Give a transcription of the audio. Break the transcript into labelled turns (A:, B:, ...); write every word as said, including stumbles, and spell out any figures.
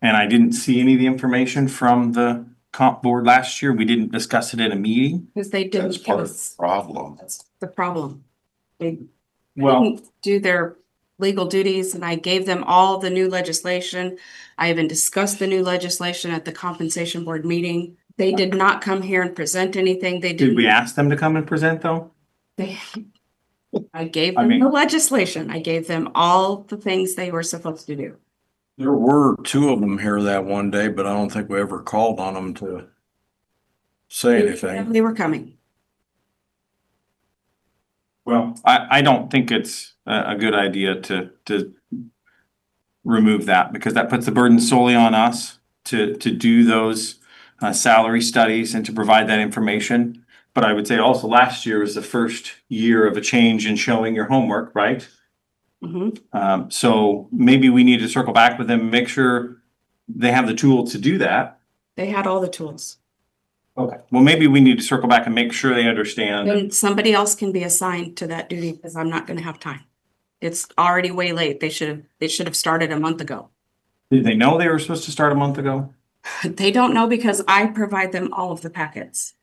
A: And I didn't see any of the information from the comp board last year. We didn't discuss it in a meeting.
B: Because they didn't
C: That's
B: give
C: part of the
B: us,
C: problem.
B: that's the problem. They
A: Well,
B: didn't do their legal duties, and I gave them all the new legislation. I even discussed the new legislation at the compensation board meeting. They did not come here and present anything. They
A: did we
B: didn't,
A: ask them to come and present though?
B: they, I gave
A: I
B: them
A: mean-
B: the legislation. I gave them all the things they were supposed to do.
D: There were two of them here that one day, but I don't think we ever called on them to say anything.
B: They were coming.
A: Well, I, I don't think it's a, a good idea to, to remove that because that puts the burden solely on us to, to do those uh, salary studies and to provide that information. But I would say also last year was the first year of a change in showing your homework, right?
B: Mhm.
A: Um, so maybe we need to circle back with them, and make sure they have the tool to do that.
B: They had all the tools.
A: Okay. Well, maybe we need to circle back and make sure they understand.
B: And somebody else can be assigned to that duty because I'm not gonna have time. It's already way late. They should have, they should have started a month ago.
A: Did they know they were supposed to start a month ago?
B: They don't know because I provide them all of the packets.